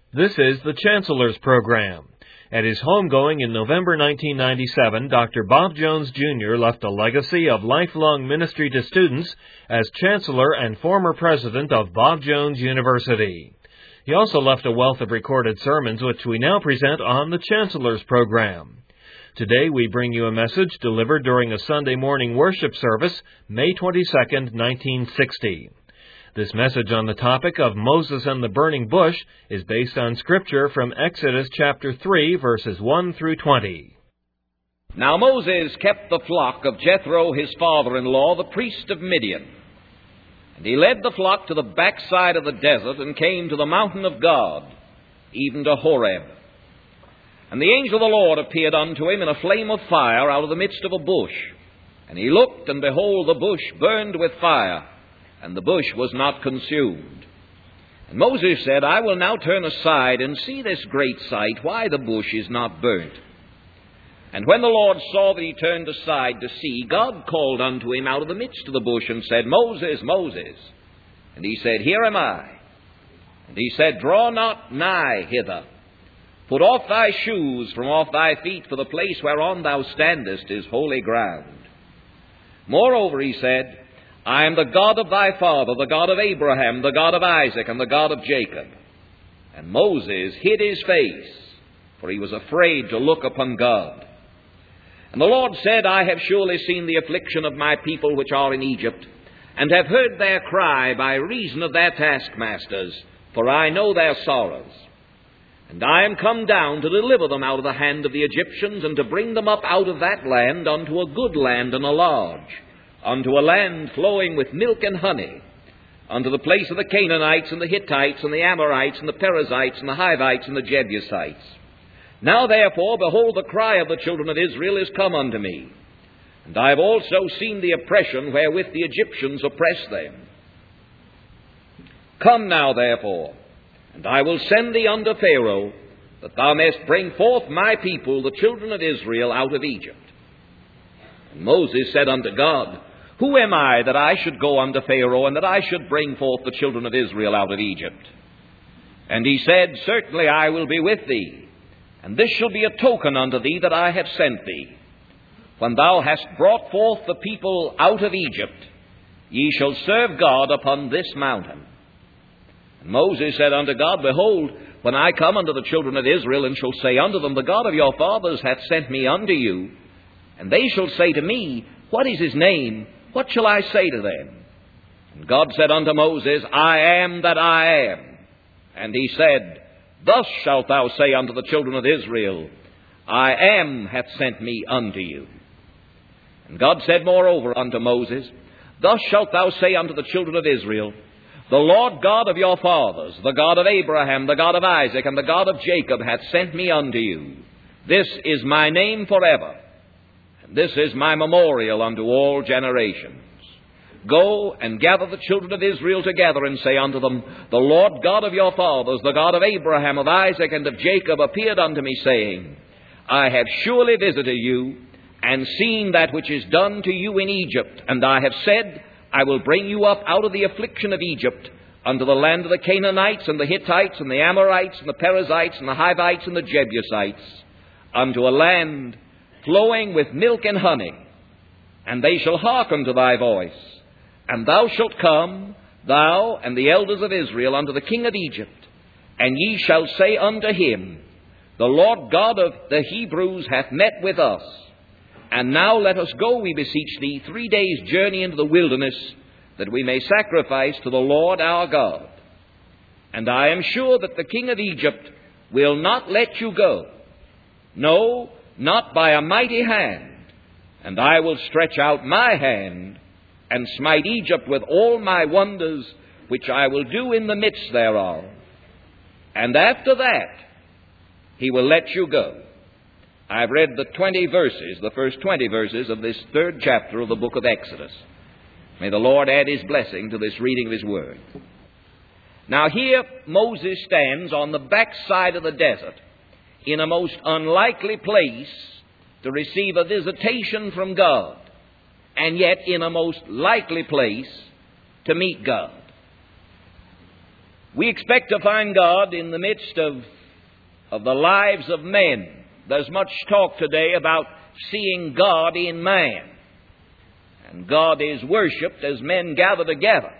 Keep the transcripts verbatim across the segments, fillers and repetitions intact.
This is the Chancellor's Program. At his homegoing in November nineteen ninety-seven, Doctor Bob Jones, Junior left a legacy of lifelong ministry to students as Chancellor and former President of Bob Jones University. He also left a wealth of recorded sermons which we now present on the Chancellor's Program. Today we bring you a message delivered during a Sunday morning worship service, May twenty-second, nineteen sixty. This message on the topic of Moses and the burning bush is based on Scripture from Exodus chapter three, verses one through twenty. Now Moses kept the flock of Jethro, his father-in-law, the priest of Midian. And he led the flock to the backside of the desert and came to the mountain of God, even to Horeb. And the angel of the Lord appeared unto him in a flame of fire out of the midst of a bush. And he looked, and behold, the bush burned with fire, and the bush was not consumed. And Moses said, I will now turn aside and see this great sight, why the bush is not burnt. And when the Lord saw that he turned aside to see, God called unto him out of the midst of the bush and said, Moses, Moses. And he said, Here am I. And he said, Draw not nigh hither. Put off thy shoes from off thy feet, for the place whereon thou standest is holy ground. Moreover, he said, I am the God of thy father, the God of Abraham, the God of Isaac, and the God of Jacob. And Moses hid his face, for he was afraid to look upon God. And the Lord said, I have surely seen the affliction of my people which are in Egypt, and have heard their cry by reason of their taskmasters, for I know their sorrows. And I am come down to deliver them out of the hand of the Egyptians, and to bring them up out of that land unto a good land and a large, unto a land flowing with milk and honey, unto the place of the Canaanites and the Hittites and the Amorites and the Perizzites and the Hivites and the Jebusites. Now therefore, behold, the cry of the children of Israel is come unto me, and I have also seen the oppression wherewith the Egyptians oppress them. Come now therefore, and I will send thee unto Pharaoh, that thou mayest bring forth my people, the children of Israel, out of Egypt. And Moses said unto God, Who am I that I should go unto Pharaoh, and that I should bring forth the children of Israel out of Egypt? And he said, Certainly I will be with thee, and this shall be a token unto thee that I have sent thee. When thou hast brought forth the people out of Egypt, ye shall serve God upon this mountain. And Moses said unto God, Behold, when I come unto the children of Israel, and shall say unto them, The God of your fathers hath sent me unto you, and they shall say to me, What is his name? What shall I say to them? And God said unto Moses, I am that I am. And he said, Thus shalt thou say unto the children of Israel, I am hath sent me unto you. And God said moreover unto Moses, Thus shalt thou say unto the children of Israel, The Lord God of your fathers, the God of Abraham, the God of Isaac, and the God of Jacob hath sent me unto you. This is my name forever. This is my memorial unto all generations. Go and gather the children of Israel together, and say unto them, The Lord God of your fathers, the God of Abraham, of Isaac, and of Jacob, appeared unto me, saying, I have surely visited you, and seen that which is done to you in Egypt. And I have said, I will bring you up out of the affliction of Egypt, unto the land of the Canaanites, and the Hittites, and the Amorites, and the Perizzites, and the Hivites, and the Jebusites, unto a land flowing with milk and honey. And they shall hearken to thy voice. And thou shalt come, thou and the elders of Israel, unto the king of Egypt. And ye shall say unto him, The Lord God of the Hebrews hath met with us. And now let us go, we beseech thee, three days' journey into the wilderness, that we may sacrifice to the Lord our God. And I am sure that the king of Egypt will not let you go. No, not by a mighty hand. And I will stretch out my hand, and smite Egypt with all my wonders, which I will do in the midst thereof. And after that, he will let you go. I've read the twenty verses, the first twenty verses of this third chapter of the book of Exodus. May the Lord add his blessing to this reading of his word. Now here Moses stands on the backside of the desert, in a most unlikely place to receive a visitation from God, and yet in a most likely place to meet God. We expect to find God in the midst of, of the lives of men. There's much talk today about seeing God in man. And God is worshipped as men gather together.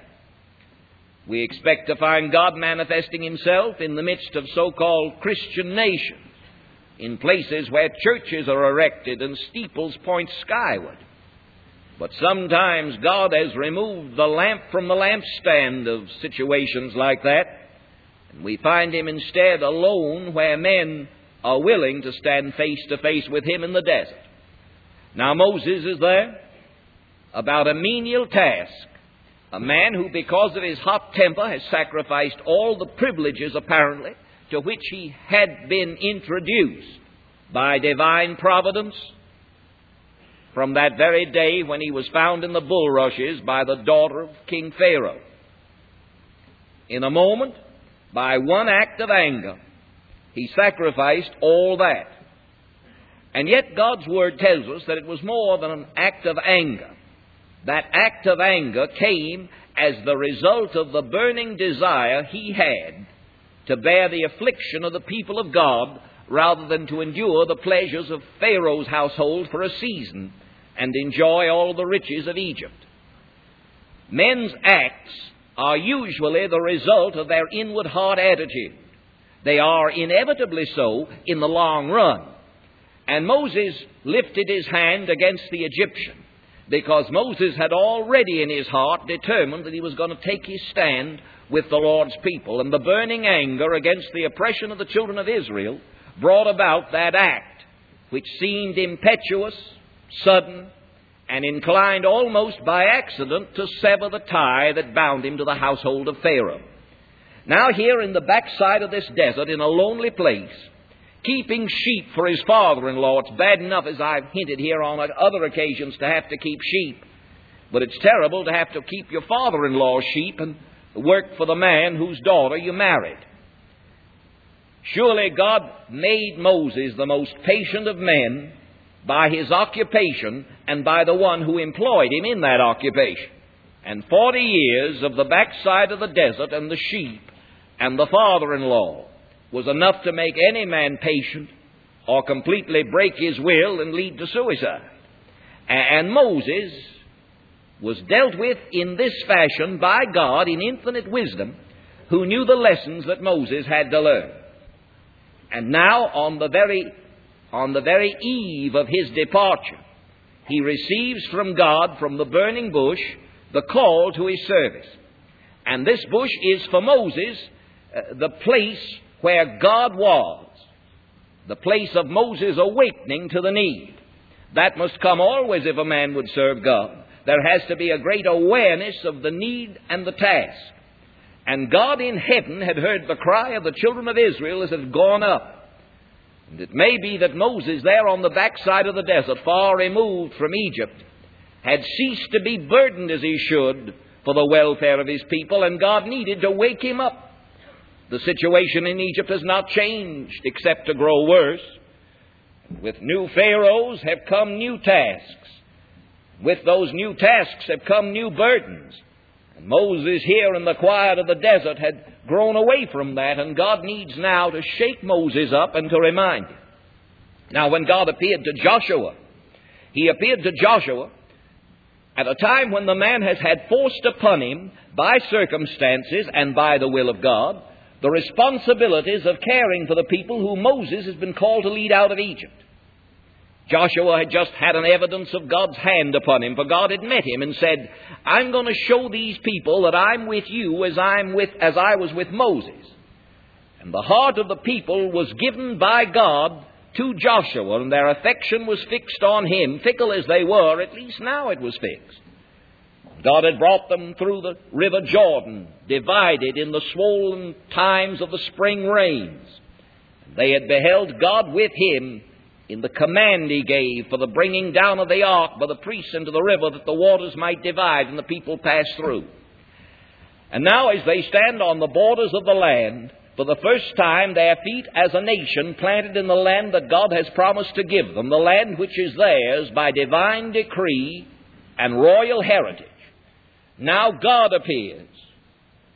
We expect to find God manifesting Himself in the midst of so-called Christian nations, in places where churches are erected and steeples point skyward. But sometimes God has removed the lamp from the lampstand of situations like that, and we find Him instead alone where men are willing to stand face to face with Him in the desert. Now Moses is there about a menial task, a man who, because of his hot temper, has sacrificed all the privileges, apparently, to which he had been introduced by divine providence from that very day when he was found in the bulrushes by the daughter of King Pharaoh. In a moment, by one act of anger, he sacrificed all that. And yet God's Word tells us that it was more than an act of anger. That act of anger came as the result of the burning desire he had to bear the affliction of the people of God rather than to endure the pleasures of Pharaoh's household for a season and enjoy all the riches of Egypt. Men's acts are usually the result of their inward heart attitude. They are inevitably so in the long run. And Moses lifted his hand against the Egyptian because Moses had already in his heart determined that he was going to take his stand with the Lord's people. And the burning anger against the oppression of the children of Israel brought about that act, which seemed impetuous, sudden, and inclined almost by accident to sever the tie that bound him to the household of Pharaoh. Now here in the backside of this desert, in a lonely place, keeping sheep for his father-in-law. It's bad enough, as I've hinted here on other occasions, to have to keep sheep. But it's terrible to have to keep your father-in-law's sheep and work for the man whose daughter you married. Surely God made Moses the most patient of men by his occupation and by the one who employed him in that occupation. And forty years of the backside of the desert and the sheep and the father-in-law was enough to make any man patient or completely break his will and lead to suicide. And Moses was dealt with in this fashion by God in infinite wisdom, who knew the lessons that Moses had to learn. And now on the very, on the very eve of his departure, he receives from God, from the burning bush, the call to his service. And this bush is for Moses uh, the place where God was, the place of Moses' awakening to the need. That must come always if a man would serve God. There has to be a great awareness of the need and the task. And God in heaven had heard the cry of the children of Israel as it had gone up. And it may be that Moses there on the backside of the desert, far removed from Egypt, had ceased to be burdened as he should for the welfare of his people, and God needed to wake him up. The situation in Egypt has not changed except to grow worse. With new pharaohs have come new tasks. With those new tasks have come new burdens. And Moses here in the quiet of the desert had grown away from that, and God needs now to shake Moses up and to remind him. Now when God appeared to Joshua, He appeared to Joshua at a time when the man has had forced upon him by circumstances and by the will of God the responsibilities of caring for the people who Moses has been called to lead out of Egypt. Joshua had just had an evidence of God's hand upon him, for God had met him and said, I'm going to show these people that I'm with you as I'm with, as I was with Moses. And the heart of the people was given by God to Joshua, and their affection was fixed on him. Fickle as they were, at least now it was fixed. God had brought them through the river Jordan, divided in the swollen times of the spring rains. They had beheld God with him in the command he gave for the bringing down of the ark by the priests into the river, that the waters might divide and the people pass through. And now as they stand on the borders of the land, for the first time their feet as a nation planted in the land that God has promised to give them, the land which is theirs by divine decree and royal heritage. Now God appears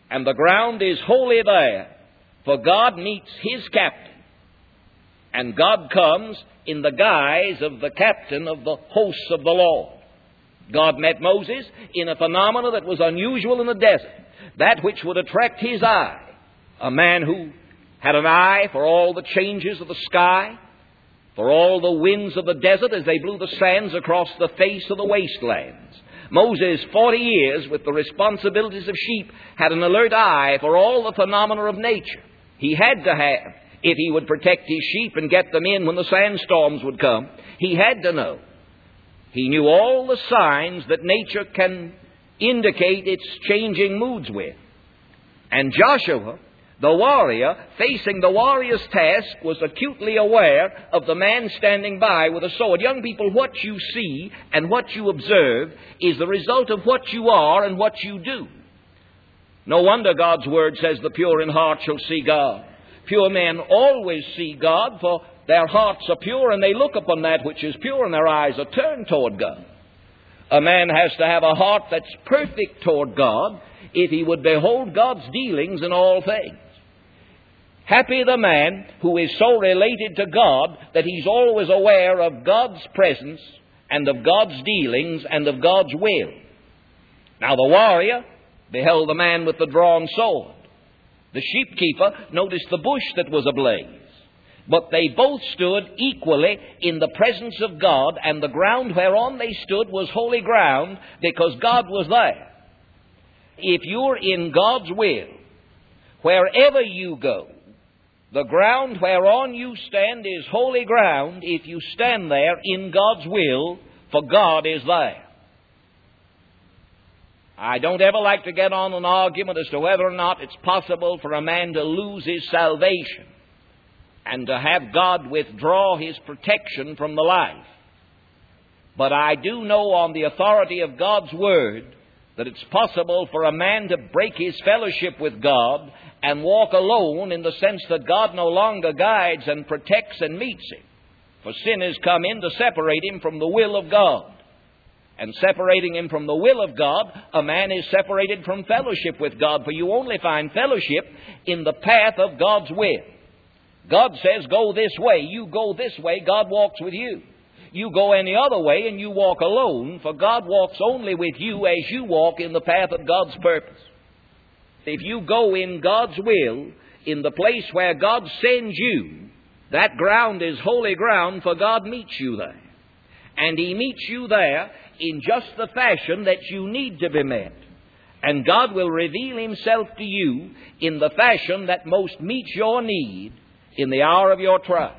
and the ground is wholly there, for God meets his captain. And God comes in the guise of the captain of the hosts of the Lord. God met Moses in a phenomenon that was unusual in the desert, that which would attract his eye. A man who had an eye for all the changes of the sky, for all the winds of the desert as they blew the sands across the face of the wastelands. Moses, forty years with the responsibilities of sheep, had an alert eye for all the phenomena of nature. He had to have, if he would protect his sheep and get them in when the sandstorms would come. He had to know. He knew all the signs that nature can indicate its changing moods with. And Joshua, the warrior, facing the warrior's task, was acutely aware of the man standing by with a sword. Young people, what you see and what you observe is the result of what you are and what you do. No wonder God's word says the pure in heart shall see God. Pure men always see God, for their hearts are pure, and they look upon that which is pure, and their eyes are turned toward God. A man has to have a heart that's perfect toward God if he would behold God's dealings in all things. Happy the man who is so related to God that he's always aware of God's presence and of God's dealings and of God's will. Now the warrior beheld the man with the drawn sword. The sheepkeeper noticed the bush that was ablaze. But they both stood equally in the presence of God, and the ground whereon they stood was holy ground because God was there. If you're in God's will, wherever you go, the ground whereon you stand is holy ground if you stand there in God's will, for God is there. I don't ever like to get on an argument as to whether or not it's possible for a man to lose his salvation and to have God withdraw his protection from the life. But I do know on the authority of God's Word that it's possible for a man to break his fellowship with God and walk alone in the sense that God no longer guides and protects and meets him. For sin has come in to separate him from the will of God. And separating him from the will of God, a man is separated from fellowship with God, for you only find fellowship in the path of God's will. God says, go this way. You go this way, God walks with you. You go any other way and you walk alone, for God walks only with you as you walk in the path of God's purpose. If you go in God's will, in the place where God sends you, that ground is holy ground, for God meets you there. And He meets you there in just the fashion that you need to be met. And God will reveal Himself to you in the fashion that most meets your need in the hour of your trial.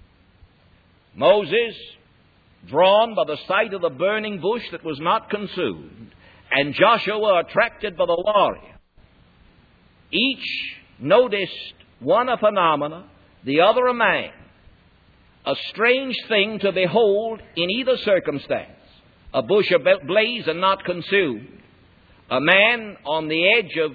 Moses, drawn by the sight of the burning bush that was not consumed, and Joshua, attracted by the warrior, each noticed one a phenomena, the other a man, a strange thing to behold in either circumstance. A bush ablaze and not consumed. A man on the edge of,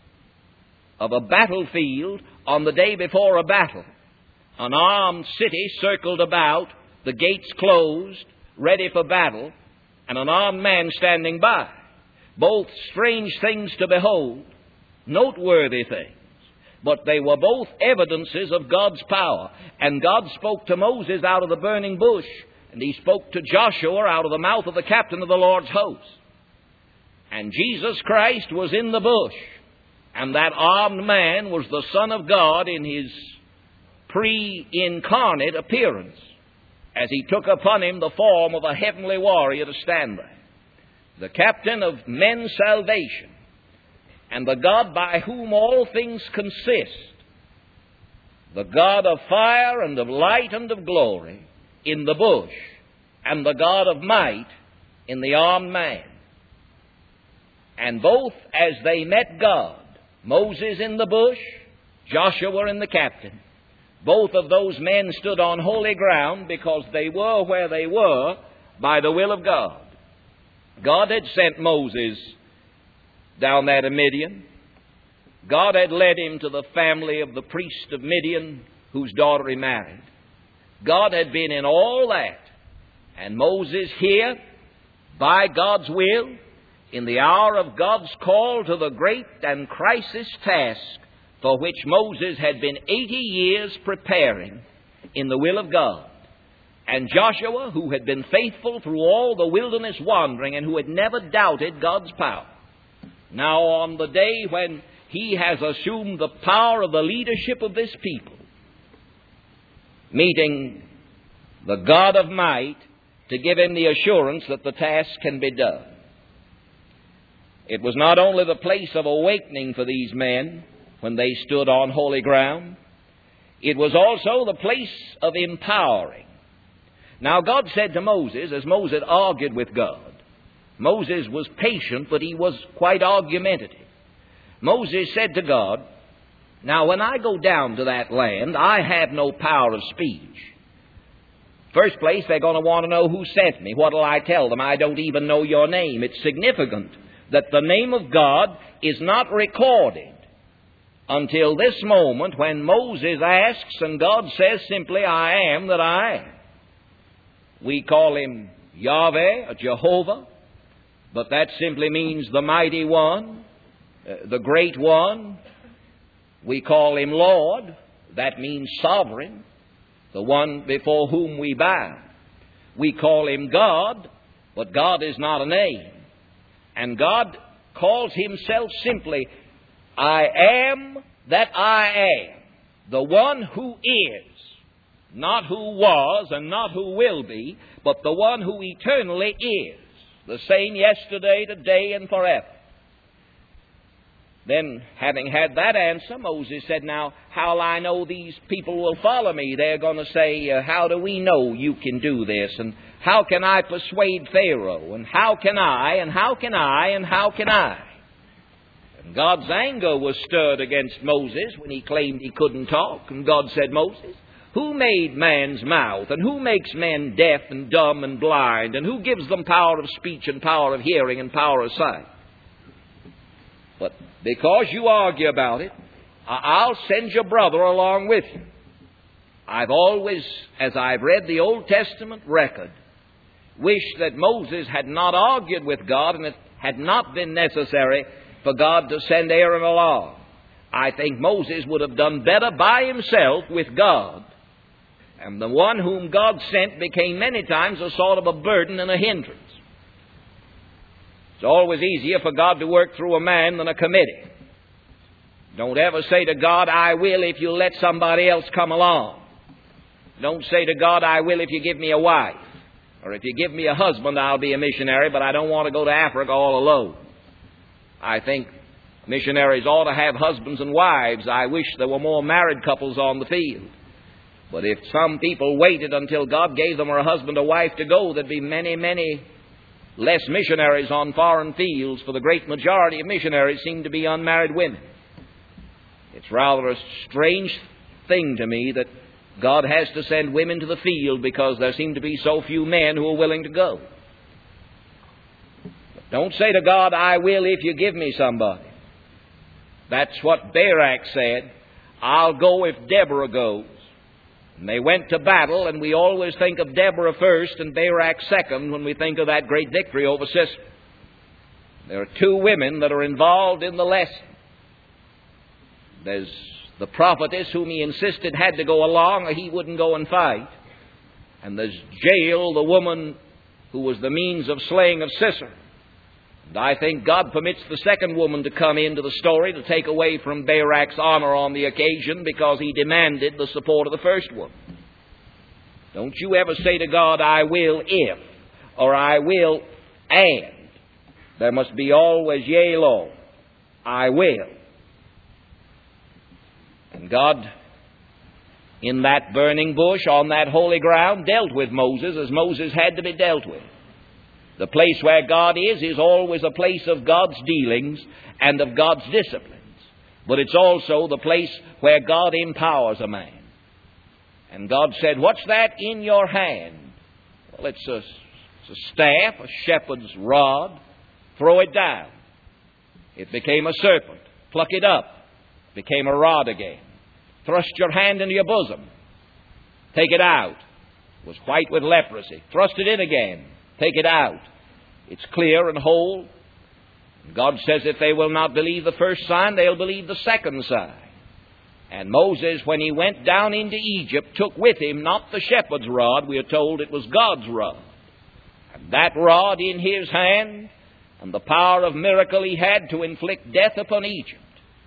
of a battlefield on the day before a battle. An armed city circled about, the gates closed, ready for battle, and an armed man standing by. Both strange things to behold, noteworthy things. But they were both evidences of God's power. And God spoke to Moses out of the burning bush, and He spoke to Joshua out of the mouth of the captain of the Lord's host. And Jesus Christ was in the bush, and that armed man was the Son of God in His pre-incarnate appearance, as He took upon Him the form of a heavenly warrior to stand there. The captain of men's salvation, and the God by whom all things consist, the God of fire and of light and of glory in the bush, and the God of might in the armed man. And both as they met God, Moses in the bush, Joshua in the captain, both of those men stood on holy ground because they were where they were by the will of God. God had sent Moses down there to Midian. God had led him to the family of the priest of Midian, whose daughter he married. God had been in all that. And Moses here, by God's will, in the hour of God's call to the great and crisis task for which Moses had been eighty years preparing in the will of God. And Joshua, who had been faithful through all the wilderness wandering and who had never doubted God's power, now on the day when he has assumed the power of the leadership of this people, meeting the God of might to give him the assurance that the task can be done. It was not only the place of awakening for these men when they stood on holy ground, it was also the place of empowering. Now God said to Moses, as Moses argued with God, Moses was patient, but he was quite argumentative. Moses said to God, now when I go down to that land, I have no power of speech. First place, they're going to want to know who sent me. What'll I tell them? I don't even know your name. It's significant that the name of God is not recorded until this moment when Moses asks and God says simply, I am that I am. We call him Yahweh, or Jehovah, but that simply means the mighty one, uh, the great one. We call him Lord. That means sovereign, the one before whom we bow. We call him God, but God is not a name. And God calls himself simply, I am that I am, the one who is, not who was and not who will be, but the one who eternally is, the same yesterday, today, and forever. Then, having had that answer, Moses said, now, how'll I know these people will follow me? They're going to say, uh, how do we know you can do this? And how can I persuade Pharaoh? And how can I? And how can I? And how can I? And God's anger was stirred against Moses when he claimed he couldn't talk. And God said, Moses, who made man's mouth? And who makes men deaf and dumb and blind? And who gives them power of speech and power of hearing and power of sight? But because you argue about it, I'll send your brother along with you. I've always, as I've read the Old Testament record, wished that Moses had not argued with God and it had not been necessary for God to send Aaron along. I think Moses would have done better by himself with God. And the one whom God sent became many times a sort of a burden and a hindrance. It's always easier for God to work through a man than a committee. Don't ever say to God, I will if you let somebody else come along. Don't say to God, I will if you give me a wife. Or if you give me a husband, I'll be a missionary, but I don't want to go to Africa all alone. I think missionaries ought to have husbands and wives. I wish there were more married couples on the field. But if some people waited until God gave them a husband or wife to go, there'd be many, many less missionaries on foreign fields, for the great majority of missionaries seem to be unmarried women. It's rather a strange thing to me that God has to send women to the field because there seem to be so few men who are willing to go. But don't say to God, I will if you give me somebody. That's what Barak said. I'll go if Deborah goes. And they went to battle, and we always think of Deborah first and Barak second when we think of that great victory over Sisera. There are two women that are involved in the lesson. There's the prophetess whom he insisted had to go along or he wouldn't go and fight. And there's Jael, the woman who was the means of slaying of Sisera. And I think God permits the second woman to come into the story to take away from Barak's honor on the occasion because he demanded the support of the first woman. Don't you ever say to God, I will if, or I will and. There must be always, yea, Lord, I will. And God, in that burning bush, on that holy ground, dealt with Moses as Moses had to be dealt with. The place where God is is always a place of God's dealings and of God's disciplines. But it's also the place where God empowers a man. And God said, what's that in your hand? Well, it's a, it's a staff, a shepherd's rod. Throw it down. It became a serpent. Pluck it up. It became a rod again. Thrust your hand into your bosom. Take it out. It was white with leprosy. Thrust it in again. Take it out. It's clear and whole. God says if they will not believe the first sign, they'll believe the second sign. And Moses, when he went down into Egypt, took with him not the shepherd's rod, we are told it was God's rod. And that rod in his hand, and the power of miracle he had to inflict death upon Egypt,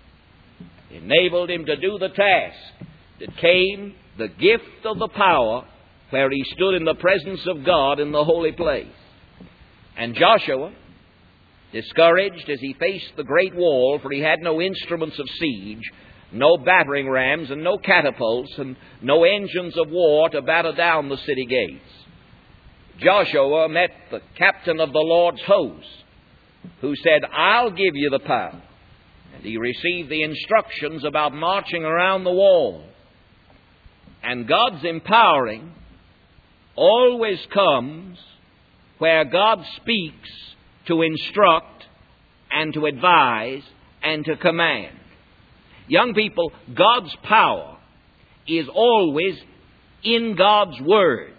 enabled him to do the task that came the gift of the power where he stood in the presence of God in the holy place. And Joshua, discouraged as he faced the great wall, for he had no instruments of siege, no battering rams and no catapults and no engines of war to batter down the city gates, Joshua met the captain of the Lord's host, who said, I'll give you the power. And he received the instructions about marching around the wall. And God's empowering always comes where God speaks to instruct and to advise and to command. Young people, God's power is always in God's Word.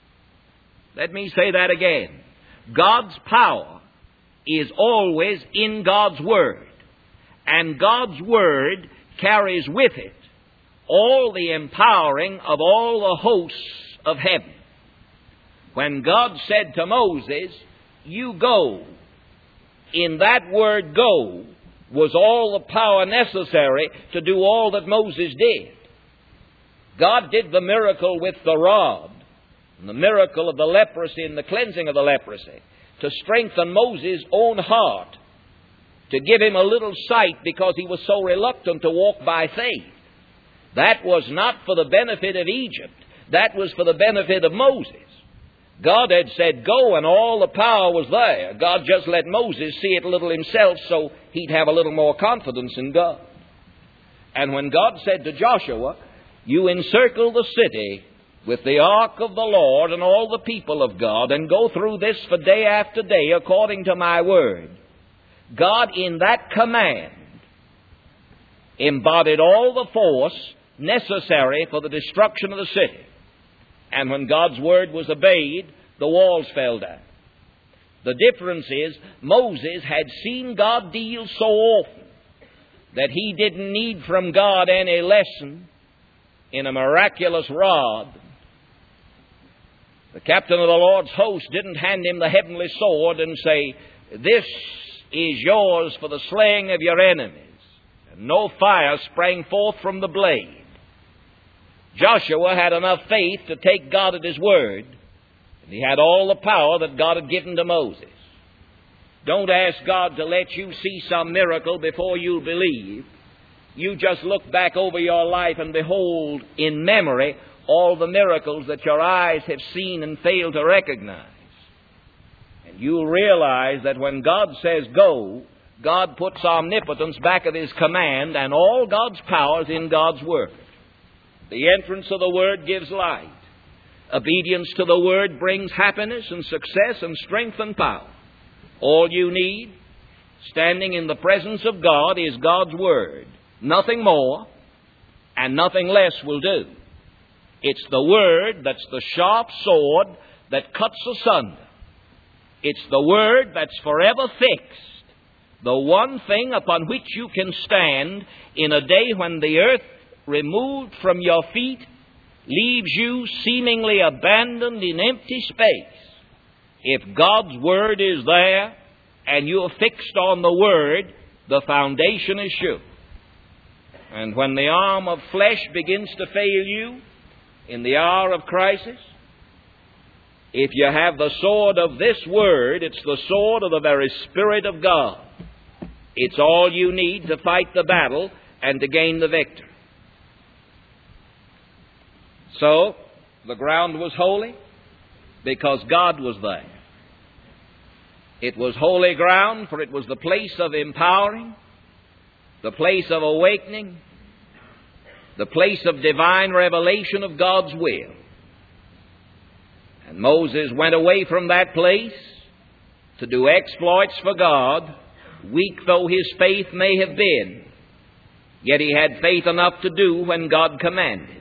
Let me say that again. God's power is always in God's Word. And God's Word carries with it all the empowering of all the hosts of heaven. When God said to Moses, you go, in that word go was all the power necessary to do all that Moses did. God did the miracle with the rod, and the miracle of the leprosy and the cleansing of the leprosy, to strengthen Moses' own heart, to give him a little sight because he was so reluctant to walk by faith. That was not for the benefit of Egypt. That was for the benefit of Moses. God had said, go, and all the power was there. God just let Moses see it a little himself so he'd have a little more confidence in God. And when God said to Joshua, you encircle the city with the ark of the Lord and all the people of God, and go through this for day after day according to my word, God in that command embodied all the force necessary for the destruction of the city. And when God's word was obeyed, the walls fell down. The difference is, Moses had seen God deal so often that he didn't need from God any lesson in a miraculous rod. The captain of the Lord's host didn't hand him the heavenly sword and say, this is yours for the slaying of your enemies. And no fire sprang forth from the blade. Joshua had enough faith to take God at His word, and he had all the power that God had given to Moses. Don't ask God to let you see some miracle before you believe. You just look back over your life and behold in memory all the miracles that your eyes have seen and failed to recognize. And you'll realize that when God says go, God puts omnipotence back of His command, and all God's power is in God's word. The entrance of the Word gives light. Obedience to the Word brings happiness and success and strength and power. All you need, standing in the presence of God, is God's Word. Nothing more and nothing less will do. It's the Word that's the sharp sword that cuts asunder. It's the Word that's forever fixed. The one thing upon which you can stand in a day when the earth removed from your feet leaves you seemingly abandoned in empty space. If God's Word is there and you're fixed on the Word, the foundation is sure. And when the arm of flesh begins to fail you in the hour of crisis, if you have the sword of this Word, it's the sword of the very Spirit of God. It's all you need to fight the battle and to gain the victory. So, the ground was holy because God was there. It was holy ground, for it was the place of empowering, the place of awakening, the place of divine revelation of God's will. And Moses went away from that place to do exploits for God, weak though his faith may have been. Yet he had faith enough to do when God commanded.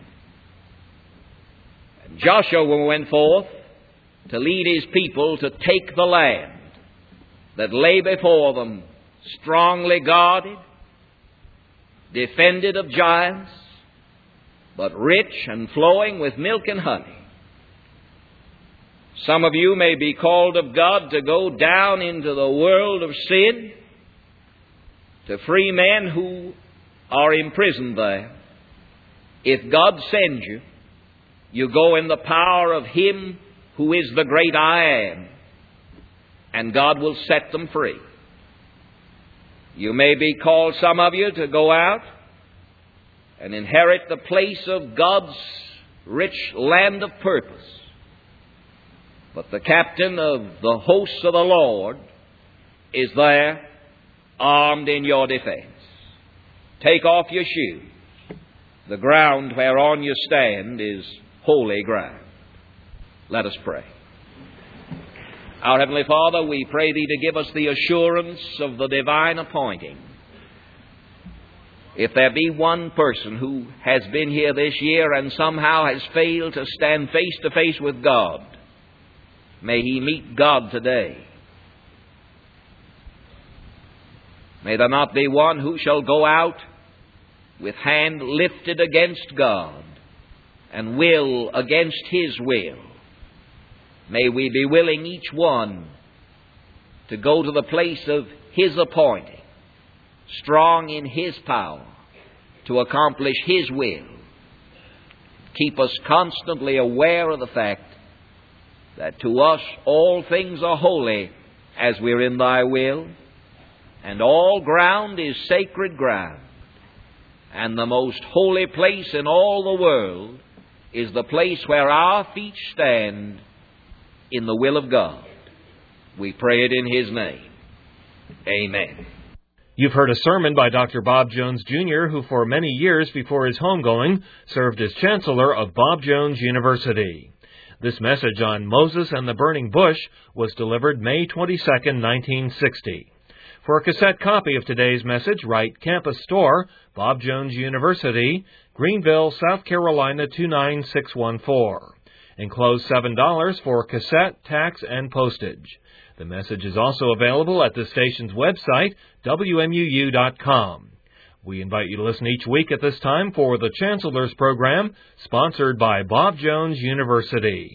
Joshua went forth to lead his people to take the land that lay before them strongly guarded, defended of giants, but rich and flowing with milk and honey. Some of you may be called of God to go down into the world of sin, to free men who are imprisoned there. If God sends you, you go in the power of Him who is the great I Am, and God will set them free. You may be called, some of you, to go out and inherit the place of God's rich land of purpose. But the captain of the hosts of the Lord is there, armed in your defense. Take off your shoes. The ground whereon you stand is holy ground. Let us pray. Our Heavenly Father, we pray Thee to give us the assurance of the divine appointing. If there be one person who has been here this year and somehow has failed to stand face to face with God, may he meet God today. May there not be one who shall go out with hand lifted against God and will against His will. May we be willing, each one, to go to the place of His appointing, strong in His power, to accomplish His will. Keep us constantly aware of the fact that to us all things are holy as we're in Thy will, and all ground is sacred ground, and the most holy place in all the world is the place where our feet stand in the will of God. We pray it in His name. Amen. You've heard a sermon by Doctor Bob Jones, Junior, who for many years before his homegoing served as Chancellor of Bob Jones University. This message on Moses and the Burning Bush was delivered May twenty-second, nineteen sixty. For a cassette copy of today's message, write Campus Store, Bob Jones University, Greenville, South Carolina two nine six one four. Enclose seven dollars for cassette, tax, and postage. The message is also available at the station's website, W M U U dot com. We invite you to listen each week at this time for the Chancellor's Program, sponsored by Bob Jones University.